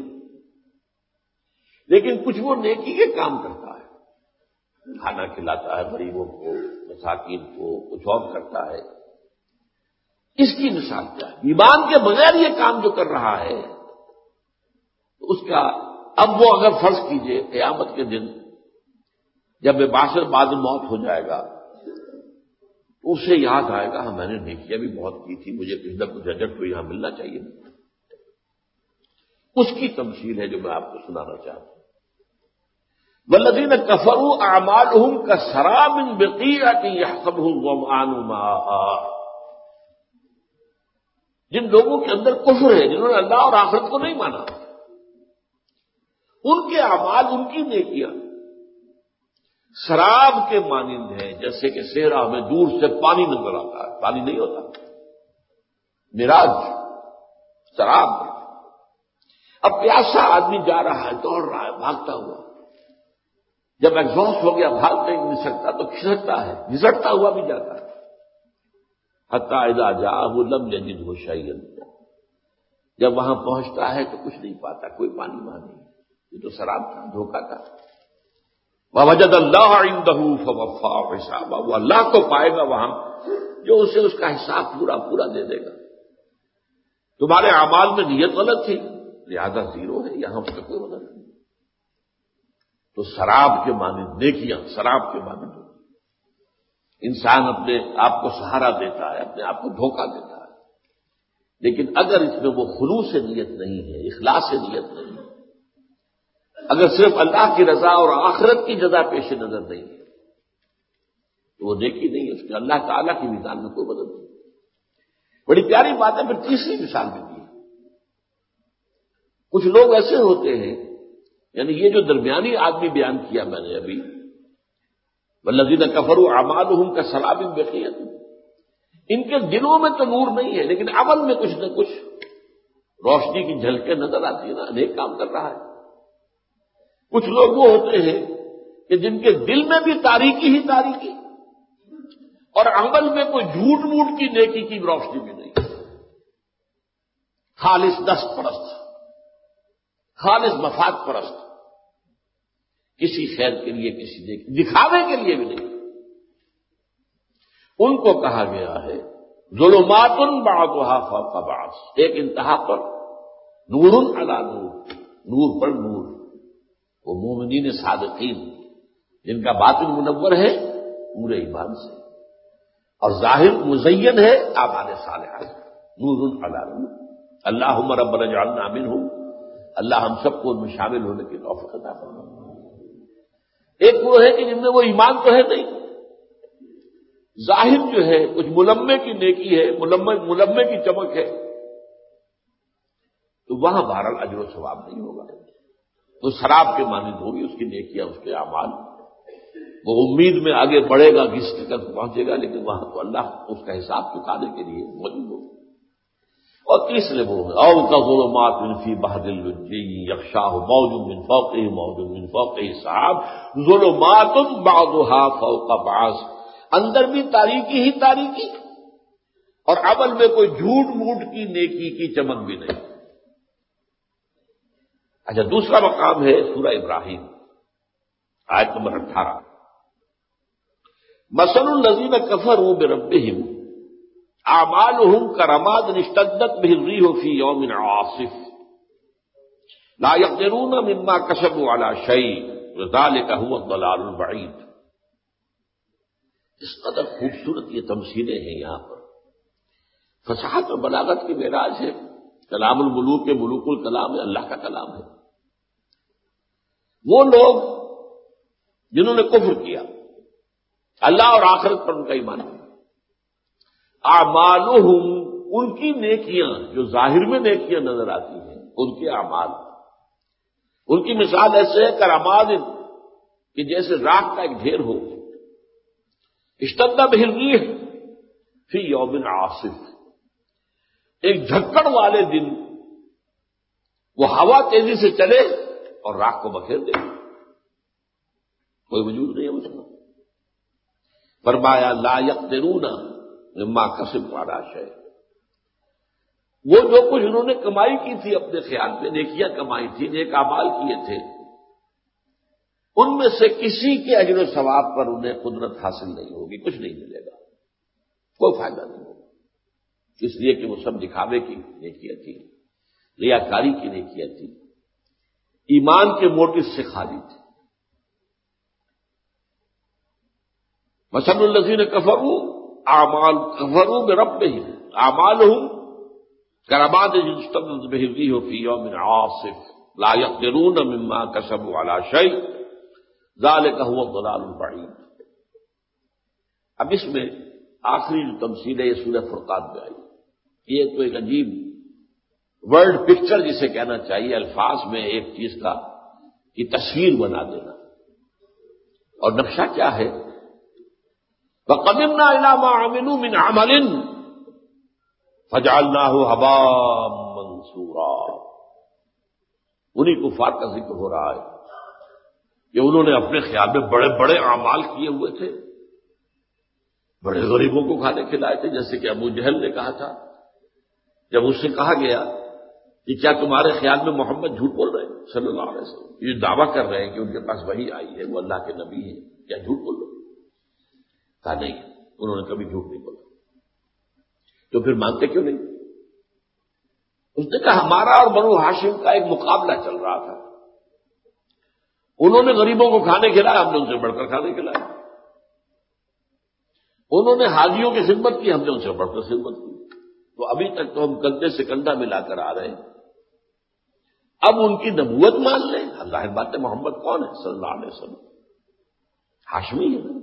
لیکن کچھ وہ نیکی کے کام کرتا ہے، کھانا کھلاتا ہے غریبوں کو، مساکین کو، کچھ اور کرتا ہے۔ اس کی مثال کیا ہے؟ ایمان کے بغیر یہ کام جو کر رہا ہے اس کا، اب وہ اگر فرض کیجئے قیامت کے دن جب بے باشر بعد موت ہو جائے گا تو اسے یاد آئے گا ہاں میں نے نیکیاں بھی بہت کی تھی، مجھے کسی نہ کچھ اجر تو یہاں ملنا چاہیے۔ اس کی تمثیل ہے جو میں آپ کو سنانا چاہتا ہوں۔ والذین کفروا اعمالهم کسراب بقیعۃ یحسبہ الظمآن ماء۔ جن لوگوں کے اندر کفر ہے، جنہوں نے اللہ اور آخرت کو نہیں مانا، ان کے اعمال، ان کی نیکیاں شراب کے مانند ہیں، جیسے کہ صحرا میں دور سے پانی نظر آتا ہے، پانی نہیں ہوتا، مراج، شراب۔ اب پیاسا آدمی جا رہا ہے، دوڑ رہا ہے، بھاگتا ہوا، جب ایگزاسٹ ہو گیا، بھاگ نہیں سکتا تو کھسکتا ہے، گھسٹتا ہوا بھی جاتا ہے، حتی اذا جاءہ لم یجدہ شیئا، جب وہاں پہنچتا ہے تو کچھ نہیں پاتا، کوئی پانی وہاں نہیں، یہ تو شراب تھا، دھوکہ تھا۔ وَوَجَدَ اللَّهَ عِندَهُ فَوَفَّاهُ حِسَابَهُ، وہ اللہ کو پائے گا وہاں جو اسے اس کا حساب پورا پورا دے دے گا۔ تمہارے اعمال میں نیت غلط تھی لہذا زیرو ہے، یہاں اس کا کوئی مطلب نہیں۔ تو شراب کے مانند نیکیاں، شراب کے مانند انسان اپنے آپ کو سہارا دیتا ہے، اپنے آپ کو دھوکہ دیتا ہے، لیکن اگر اس میں وہ خلوص نیت نہیں ہے، اخلاص نیت نہیں ہے، اگر صرف اللہ کی رضا اور آخرت کی جزا پیش نظر نہیں ہے تو وہ نیکی نہیں ہے، اس کے اللہ تعالیٰ کی میزان میں کوئی مدد نہیں۔ بڑی پیاری بات ہے۔ پھر تیسری مثال بھی دی ہے۔ کچھ لوگ ایسے ہوتے ہیں، یعنی یہ جو درمیانی آدمی بیان کیا میں نے ابھی، والذین کفروا اعمالهم کسراب بقیعۃ، ان کے دلوں میں تو نور نہیں ہے لیکن عمل میں کچھ نہ کچھ روشنی کی جھلکیں نظر آتی ہیں نا، نیک کام کر رہا ہے۔ کچھ لوگ وہ ہوتے ہیں کہ جن کے دل میں بھی تاریکی ہی تاریکی اور عمل میں کوئی جھوٹ موٹ کی نیکی کی روشنی بھی نہیں، خالص دست پرست، خالص مفاد پرست، کسی خیر کے لیے، کسی نیکی دکھاوے کے لیے بھی نہیں۔ ان کو کہا گیا ہے ظلمات بعضها فوق بعض، ایک انتہا پر نور علی نور، نور پر نور۔ وہ مومنین صادقین جن کا باطن منور ہے نور ایمان سے اور ظاہر مزین ہے اعمال صالحہ سے، نور علی نور۔ اللہم ربنا اجعلنا منہم، اللہ ہم سب کو ان میں شامل ہونے کی توفیق عطا فرما۔ ایک وہ ہے کہ جن میں وہ ایمان تو ہے نہیں، ظاہر جو ہے کچھ ملمے کی نیکی ہے، ملمے ملمے کی چمک ہے، تو وہاں بہرحال اجر و ثواب نہیں ہوگا، تو شراب کے مانند ہوگی اس کی نیکیاں، اس کے اعمال۔ وہ امید میں آگے بڑھے گا، گھسٹ کر پہنچے گا، لیکن وہاں تو اللہ اس کا حساب چکانے کے لیے موجود ہوگا۔ اور تیسرے وہ ہے او کظلمات فی بحر اللجی یغشاہ موج من فوقہ موج من فوقہ سحاب ظلمات بعضها فوق بعض، اندر بھی تاریکی ہی تاریکی اور عمل میں کوئی جھوٹ موٹ کی نیکی کی چمک بھی نہیں۔ اچھا، دوسرا مقام ہے سورہ ابراہیم، آیت نمبر اٹھارہ۔ مثل الذین کفروا بربہم اعمالهم کرماد اشتدت به الريح في يوم عاصف لا يقدرون مما كسبوا على شيء وذلك هو الضلال البعید۔ اس قدر خوبصورت یہ تمثیلیں ہیں یہاں پر فصاحت اور بلاغت کی معراج ہے. کلام الملوک کے ملوک الکلام ہے، اللہ کا کلام ہے. وہ لوگ جنہوں نے کفر کیا، اللہ اور آخرت پر ان کا ایمان نہیں، اعمالہم، ان کی نیکیاں جو ظاہر میں نیکیاں نظر آتی ہیں، ان کے اعمال، ان کی مثال ایسے ہے کراماد کہ جیسے راکھ کا ایک ڈھیر ہو، اشتد بہ الریح فی یوم عاصف، ایک جھکڑ والے دن وہ ہوا تیزی سے چلے اور راکھ کو بکھیر دے، کوئی وجود نہیں ہے اس کا. فرمایا لا یقدرون مما کسبوا علی شیء، وہ جو کچھ انہوں نے کمائی کی تھی اپنے خیال میں، نیکیاں کمائی تھی، نیک اعمال کیے تھے، ان میں سے کسی کے اجر و ثواب پر انہیں قدرت حاصل نہیں ہوگی، کچھ نہیں ملے گا، کوئی فائدہ نہیں ہوگا، اس لیے کہ وہ سب دکھاوے کی نیکیاں تھی، ریاکاری کی نیکیاں تھی، ایمان کے موٹو سے خالی تھی. مثل الذین کفروا اعمال کفروا بربہم اعمالہم کرماد اجتدت بہ الریح فی یوم عاصف لا یقدرون مما کسبوا علی شیء ذلک هو الضلال البعید. اب اس میں آخری جو تمثیل ہے یہ سورہ فرقان میں آئی. یہ تو ایک عجیب ورڈ پکچر جسے کہنا چاہیے، الفاظ میں ایک چیز کا کی تصویر بنا دینا. اور نقشہ کیا ہے؟ وَقَدِمْنَا إِلَىٰ مَا عَمِلُوا مِنْ عَمَلٍ فَجَعَلْنَاهُ هَبَاءً مَّنثُورًا. انہی کفار کا ذکر ہو رہا ہے کہ انہوں نے اپنے خیال میں بڑے بڑے اعمال کیے ہوئے تھے، بڑے غریبوں کو کھانے کھلائے تھے، جیسے کہ ابو جہل نے کہا تھا جب اس سے کہا گیا کہ کیا تمہارے خیال میں محمد جھوٹ بول رہے ہیں صلی اللہ علیہ وسلم، یہ دعویٰ کر رہے ہیں کہ ان کے پاس وحی آئی ہے، وہ اللہ کے نبی ہیں، کیا جھوٹ بول رہے ہیں؟ کہا نہیں، انہوں نے کبھی جھوٹ نہیں بولا. تو پھر مانتے کیوں نہیں؟ اس نے کہا ہمارا اور بنو ہاشم کا ایک مقابلہ چل رہا تھا، انہوں نے غریبوں کو کھانے کھلایا، ہم نے ان سے بڑھ کر کھانے کھلایا، انہوں نے حاجیوں کی خدمت کی، ہم نے ان سے بڑھ کر خدمت کی. تو ابھی تک تو ہم کندھے سے کندھا ملا کر آ رہے ہیں، اب ان کی نبوت مان لیں. ظاہر بات ہے محمد کون ہے صلی اللہ علیہ وسلم؟ ہاشمی ہے نا،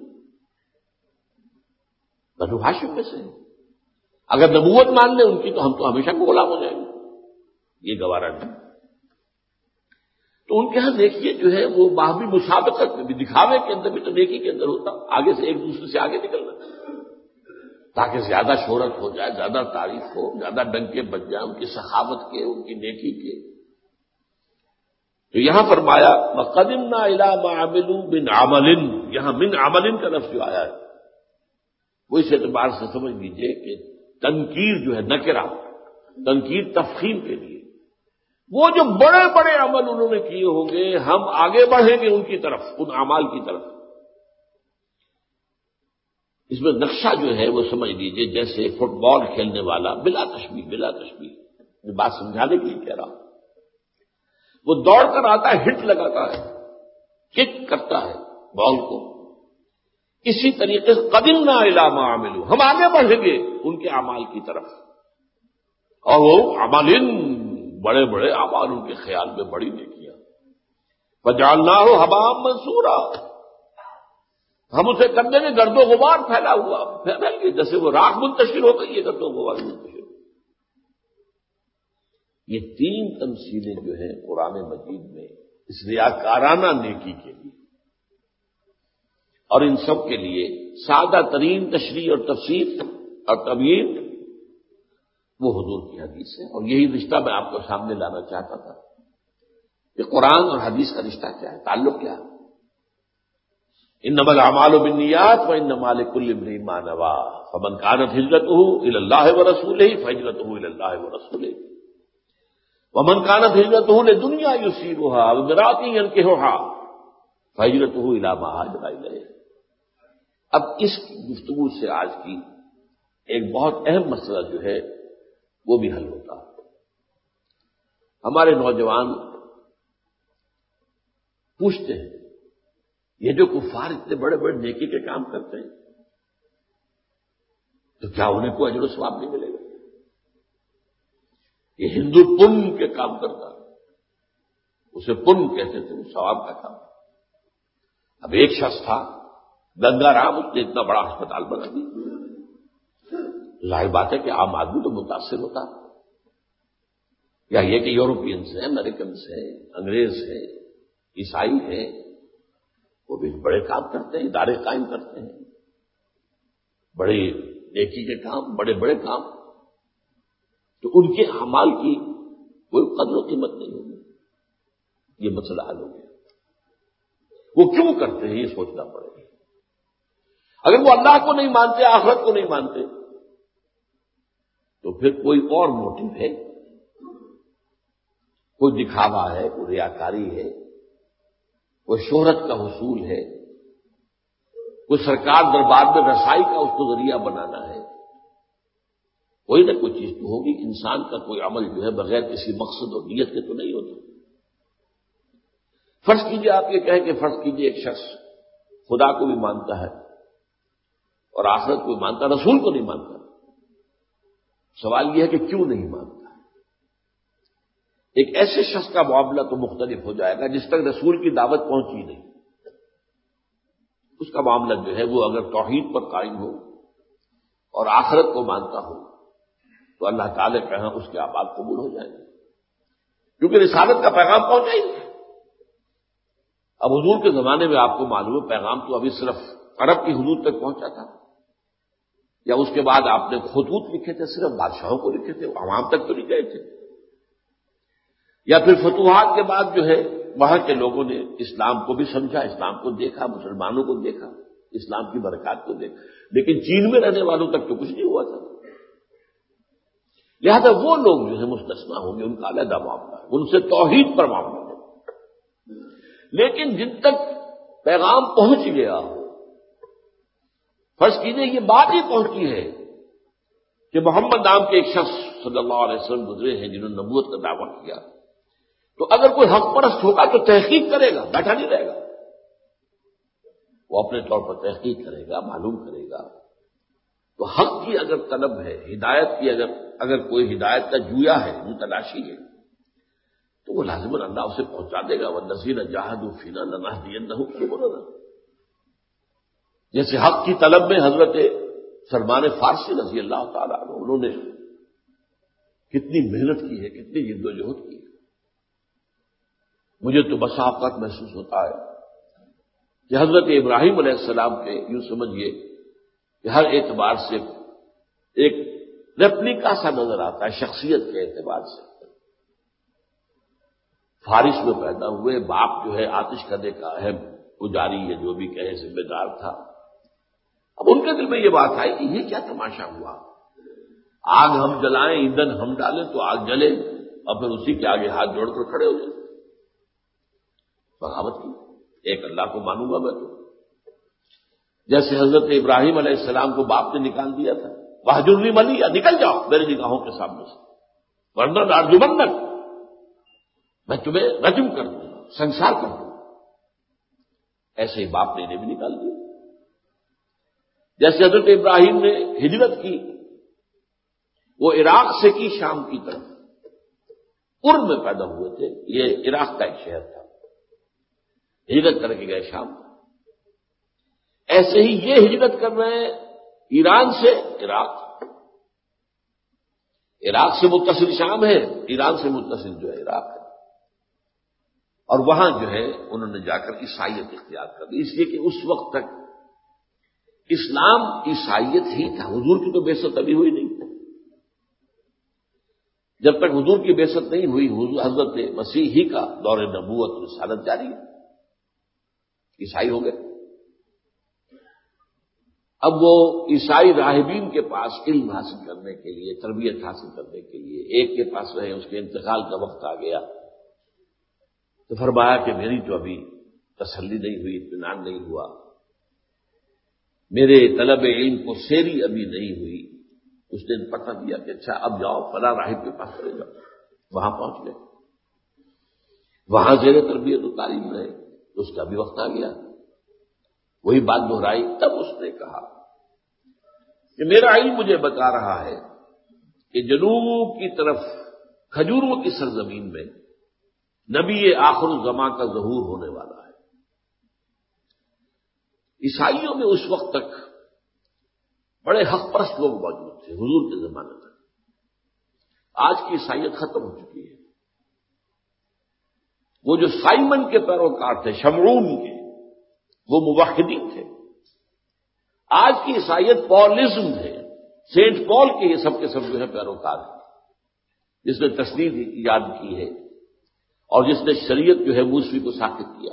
بنو ہاشم میں سے. اگر نبوت مان لیں ان کی تو ہم تو ہمیشہ کو غلام ہو جائیں گے، یہ گوارا نہیں. تو ان کے ہاں نیکی جو ہے وہ باہمی مسابقت میں بھی، دکھاوے کے اندر بھی تو نیکی کے اندر ہوتا، آگے سے ایک دوسرے سے آگے نکلنا تاکہ زیادہ شہرت ہو جائے، زیادہ تعریف ہو، زیادہ ڈنکے بج جائیں ان کی سخاوت کے، ان کی نیکی کے. تو یہاں فرمایا وَقَدِمْنَا إِلَىٰ مَا عَمِلُوا مِنْ عَمَلٍ، یہاں من عمل کا لفظ جو آیا ہے وہ اس اعتبار سے سمجھ لیجیے کہ تنکیر جو ہے نکرہ، تنکیر تفخیم کے لیے، وہ جو بڑے بڑے عمل انہوں نے کیے ہوں گے، ہم آگے بڑھیں گے ان کی طرف، ان اعمال کی طرف. اس میں نقشہ جو ہے وہ سمجھ لیجیے جیسے فٹ بال کھیلنے والا، بلا تشبیہ بلا تشبیہ میں بات سمجھانے کے لیے کہہ رہا ہوں، وہ دوڑ کر آتا ہے، ہٹ لگاتا ہے، کک کرتا ہے بال کو، اسی طریقے سے قدمنا الی ما عملوا، ہم آگے بڑھیں گے ان کے اعمال کی طرف. اور وہ عمل بڑے بڑے اعمال ان کے خیال میں بڑی نیکیاں، فجعلناہ ہباء منثورا، ہم اسے کر دیں گے گرد و غبار پھیلا ہوا، پھیل گئی جیسے وہ راکھ منتشر ہو گئی ہے، گرد و غبار منتشر. یہ تین تمثیلیں جو ہیں قرآن مجید میں اس ریاکارانہ نیکی کے لیے، اور ان سب کے لیے سادہ ترین تشریح اور تفسیر اور تبیین وہ حضور کی حدیث ہے. اور یہی رشتہ میں آپ کو سامنے لانا چاہتا تھا کہ قرآن اور حدیث کا رشتہ کیا ہے، تعلق کیا ہے. انما الاعمال بالنیات وانما لکل امرئ ما نوى فمن كانت هجرته الى الله ورسوله فهجرته الى الله ورسوله ومن كانت هجرته لدنيا يصيبها او امرأة ينكحها فهجرته الى ما هاجر اليه. اب اس گفتگو سے آج کی ایک بہت اہم مسئلہ جو ہے وہ بھی حل ہوتا ہے. ہمارے نوجوان پوچھتے ہیں یہ جو کفار اتنے بڑے بڑے نیکی کے کام کرتے ہیں تو کیا انہیں کوئی اجر و ثواب نہیں ملے گا؟ یہ ہندو پن کے کام کرتا، اسے پن کہتے تھے، وہ ثواب کا کام۔ اب ایک شخص تھا گنگا رام، اس نے اتنا بڑا ہسپتال بنا دیا، ظاہر بات ہے کہ عام آدمی تو متاثر ہوتا، یا یہ کہ یورپینس ہیں، امریکنس ہیں، انگریز ہیں، عیسائی ہیں، وہ بھی بڑے کام کرتے ہیں، ادارے قائم کرتے ہیں، بڑے نیکی کے کام، بڑے بڑے کام، تو ان کے اعمال کی کوئی قدر و قیمت نہیں ہوگی۔ یہ مسئلہ حل ہو گیا۔ وہ کیوں کرتے ہیں یہ سوچنا پڑے گا۔ اگر وہ اللہ کو نہیں مانتے، آخرت کو نہیں مانتے، تو پھر کوئی اور موٹو ہے، کوئی دکھاوا ہے، کوئی ریاکاری ہے، کوئی شہرت کا حصول ہے، کوئی سرکار دربار میں رسائی کا اس کو ذریعہ بنانا ہے، کوئی نہ کوئی چیز تو ہوگی۔ انسان کا کوئی عمل جو ہے بغیر کسی مقصد اور نیت کے تو نہیں ہوتا۔ فرض کیجئے آپ یہ کہیں کہ فرض کیجئے ایک شخص خدا کو بھی مانتا ہے اور آخرت کو بھی مانتا، رسول کو نہیں مانتا۔ سوال یہ ہے کہ کیوں نہیں مانتا؟ ایک ایسے شخص کا معاملہ تو مختلف ہو جائے گا جس تک رسول کی دعوت پہنچی نہیں، اس کا معاملہ جو ہے وہ اگر توحید پر قائم ہو اور آخرت کو مانتا ہو تو اللہ تعالی کے ہاں اس کے اعمال قبول ہو جائیں گے، کیونکہ رسالت کا پیغام پہنچا ہی نہیں۔ اب حضور کے زمانے میں آپ کو معلوم ہے پیغام تو ابھی صرف عرب کی حدود تک پہنچا تھا، یا اس کے بعد آپ نے خطوط لکھے تھے، صرف بادشاہوں کو لکھے تھے، عوام تک تو نہیں گئے تھے، یا پھر فتوحات کے بعد جو ہے وہاں کے لوگوں نے اسلام کو بھی سمجھا، اسلام کو دیکھا، مسلمانوں کو دیکھا، اسلام کی برکات کو دیکھا، لیکن چین میں رہنے والوں تک تو کچھ نہیں ہوا تھا۔ لہذا وہ لوگ جو ہے مستثنا ہوں گے، ان کا علیحدہ معاملہ ہے، ان سے توحید پر معاملہ ہے۔ لیکن جن تک پیغام پہنچ گیا، فرض کیجیے یہ بات ہی پہنچی ہے کہ محمد نام کے ایک شخص صلی اللہ علیہ وسلم گزرے ہیں جنہوں نے نبوت کا دعویٰ کیا، تو اگر کوئی حق پرست ہوگا تو تحقیق کرے گا، بیٹھا نہیں رہے گا، وہ اپنے طور پر تحقیق کرے گا، معلوم کرے گا۔ تو حق کی اگر طلب ہے، ہدایت کی اگر اگر کوئی ہدایت کا جویا ہے، جو تلاشی ہے، تو وہ لازماً اللہ اسے پہنچا دے گا۔ وَالَّذِينَ جَاهَدُوا فِينَا لَنَهْدِيَنَّهُمْ سُبُلَنَا، جیسے حق کی طلب میں حضرت سلمان فارسی رضی اللہ تعالیٰ عنہ انہوں نے کتنی محنت کی ہے، کتنی جد و جہد کی ہے۔ مجھے تو بسا اوقات محسوس ہوتا ہے کہ حضرت ابراہیم علیہ السلام کے یوں سمجھیے کہ ہر اعتبار سے ایک ریپلیکا سا نظر آتا ہے، شخصیت کے اعتبار سے۔ فارس میں پیدا ہوئے، باپ جو ہے آتش کدے کا اہم پجاری یا جو بھی کہے ذمہ دار تھا۔ اب ان کے دل میں یہ بات آئی کہ یہ کیا تماشا ہوا، آگ ہم جلائیں، ایندھن ہم ڈالیں تو آگ جلے، اور پھر اسی کے آگے ہاتھ جوڑ کر کھڑے ہو جائیں۔ بغاوت کی، ایک اللہ کو مانوں گا میں تو، جیسے حضرت ابراہیم علیہ السلام کو باپ نے نکال دیا تھا، وَاہْجُرْنِی مَلِیًّا، نکل جاؤ میری نگاہوں کے سامنے سے، ورنہ لَأَرْجُمَنَّکَ، میں تمہیں رجم کر دوں گا، سنسار کر دوں گا۔ ایسے ہی باپ نے انہیں بھی نکال دیا۔ جیسے حضرت ابراہیم نے ہجرت کی، وہ عراق سے کی شام کی طرف، پور میں پیدا ہوئے تھے، یہ عراق کا ایک شہر تھا، ہجرت کر کے گئے شام۔ ایسے ہی یہ ہجرت کر رہے ہیں ایران سے عراق، عراق سے متصل شام ہے، ایران سے متصل جو ہے عراق ہے، اور وہاں جو ہے انہوں نے جا کر عیسائیت اختیار کر دی، اس لیے کہ اس وقت تک اسلام عیسائیت ہی تھا، حضور کی تو بعثت ابھی ہوئی نہیں تھی۔ جب تک حضور کی بعثت نہیں ہوئی، حضور حضرت مسیح ہی کا دور نبوت و رسالت جاری ہے، عیسائی ہو گئے۔ اب وہ عیسائی راہبین کے پاس علم حاصل کرنے کے لیے، تربیت حاصل کرنے کے لیے ایک کے پاس رہے، اس کے انتقال کا وقت آ گیا تو فرمایا کہ میری تو ابھی تسلی نہیں ہوئی، اطمینان نہیں ہوا، میرے طلب علم کو سیری ابھی نہیں ہوئی۔ اس نے پتہ دیا کہ اچھا اب جاؤ فلاں راہب کے پاس چلے جاؤ، وہاں پہنچ گئے، وہاں زیر تربیت و تعلیم رہے، تو اس کا بھی وقت آ گیا، وہی بات دہرائی۔ تب اس نے کہا کہ میرا علم مجھے بتا رہا ہے کہ جنوب کی طرف کھجوروں کی سرزمین میں نبی آخر الزماں کا ظہور ہونے والا ہے۔ عیسائیوں میں اس وقت تک بڑے حق پرست لوگ موجود تھے حضور کے زمانے تک۔ آج کی عیسائیت ختم ہو چکی ہے۔ وہ جو سائمن کے پیروکار تھے شمعون کے، وہ موحدین تھے۔ آج کی عیسائیت پالزم ہے، سینٹ پال کے یہ سب کے سب جو ہے پیروکار ہیں، جس نے تسلیم ایجاد کی ہے اور جس نے شریعت جو ہے موسوی کو ساقط کیا۔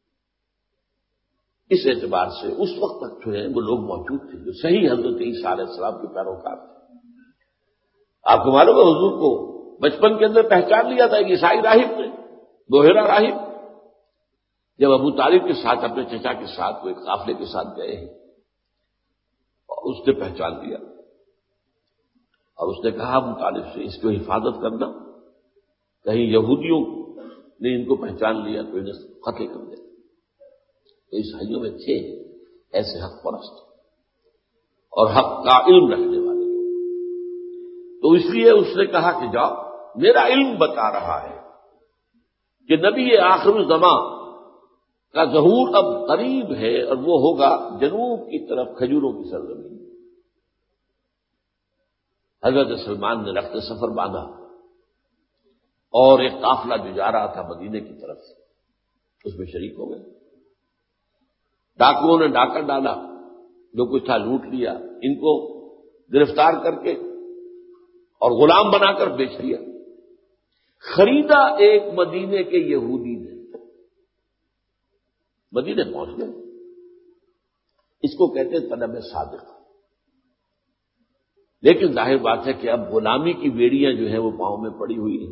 اس اعتبار سے اس وقت تک جو ہے وہ لوگ موجود تھے جو صحیح حضرت عیسیٰ علیہ السلام کے پیروکار تھے۔ آپ کو معلوم ہے حضور کو بچپن کے اندر پہچان لیا تھا ایک عیسائی راہب نے، دوہرا راہب، جب ابو طالب کے ساتھ اپنے چچا کے ساتھ وہ ایک قافلے کے ساتھ گئے ہیں اور اس نے پہچان لیا اور اس نے کہا ابو طالب سے اس کو حفاظت کرنا، کہیں یہودیوں نے ان کو پہچان لیا تو انہیں قتل کر دیا۔ تو عیسائیوں میں تھے ایسے حق پرست اور حق کا علم رکھنے والے لوگ، تو اس لیے اس نے کہا کہ جاؤ، میرا علم بتا رہا ہے کہ نبی آخر الزماں کا ظہور اب قریب ہے اور وہ ہوگا جنوب کی طرف کھجوروں کی سرزمین۔ حضرت سلمان نے رخت سفر باندھا اور ایک قافلہ جو جا رہا تھا مدینے کی طرف اس میں شریک ہو گئے۔ ڈاکوؤں نے ڈاکہ ڈالا، جو کچھ تھا لوٹ لیا، ان کو گرفتار کر کے اور غلام بنا کر بیچ دیا۔ خریدا ایک مدینے کے یہودی نے، مدینے پہنچ گئے۔ اس کو کہتے ہیں طلب صادق۔ لیکن ظاہر بات ہے کہ اب غلامی کی بیڑیاں جو ہیں وہ پاؤں میں پڑی ہوئی ہیں،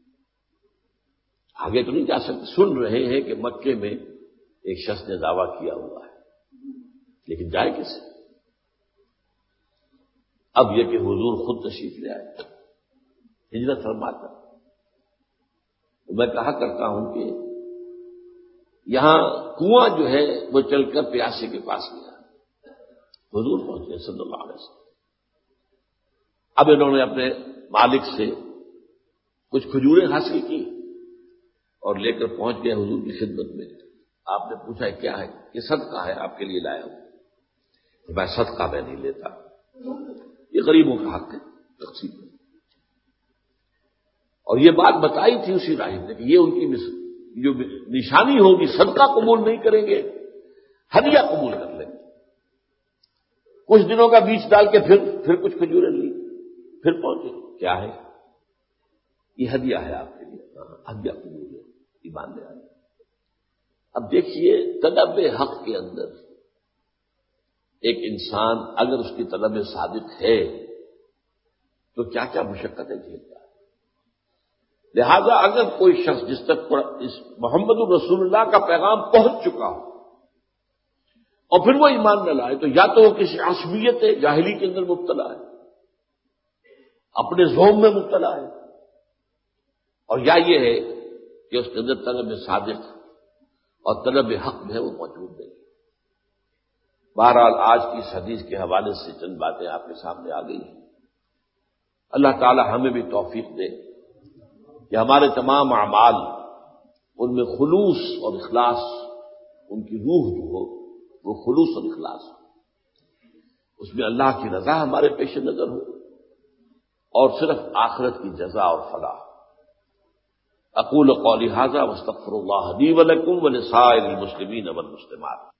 آگے تو نہیں جا سکتے۔ سن رہے ہیں کہ مکے میں ایک شخص نے دعویٰ کیا ہوا ہے، لیکن جائے کیسے؟ اب یہ کہ حضور خود تشریف لے آئے، ہجرت فرما کر۔ میں کہا کرتا ہوں کہ یہاں کنواں جو ہے وہ چل کر پیاسے کے پاس گیا، حضور پہنچے صلی اللہ علیہ وسلم۔ اب انہوں نے اپنے مالک سے کچھ کھجوریں حاصل کی اور لے کر پہنچ گئے حضور کی خدمت میں۔ آپ نے پوچھا کیا ہے؟ یہ صدقہ ہے، آپ کے لیے لایا ہوں۔ میں صدقہ میں نہیں لیتا، یہ غریبوں کا حق ہے، تقسیم ہے۔ اور یہ بات بتائی تھی اسی راہب نے کہ یہ ان کی جو نشانی ہوگی، صدقہ قبول نہیں کریں گے، ہدیہ قبول کر لیں گے۔ کچھ دنوں کا بیچ ڈال کے پھر پھر کچھ کھجوریں لی، پھر پہنچے، کیا ہے؟ یہ ہدیہ ہے آپ کے لیے، ہدیہ قبول ہے، ایمان لے آئے۔ اب دیکھیے طلب حق کے اندر ایک انسان اگر اس کی طلب صادق ہے تو کیا کیا مشقتیں جھیلتا ہے۔ لہذا اگر کوئی شخص جس تک اس محمد الرسول اللہ کا پیغام پہنچ چکا ہو اور پھر وہ ایمان نہ لائے، تو یا تو وہ کسی عصبیت جاہلی کے اندر مبتلا ہے، اپنے ذوم میں مبتلا ہے، اور یا یہ ہے کہ اس کے اندر طلب صادق اور طلب حق میں ہے وہ موجود نہیں۔ بہرحال آج کی اس حدیث کے حوالے سے چند باتیں آپ کے سامنے آ گئی ہیں۔ اللہ تعالی ہمیں بھی توفیق دے کہ ہمارے تمام اعمال ان میں خلوص اور اخلاص، ان کی روح جو ہو وہ خلوص اور اخلاص ہو، اس میں اللہ کی رضا ہمارے پیش نظر ہو اور صرف آخرت کی جزا اور فلاح۔ اقول قولی ھذا واستغفر اللہ لی ولکم ولسائر المسلمین والمسلمات۔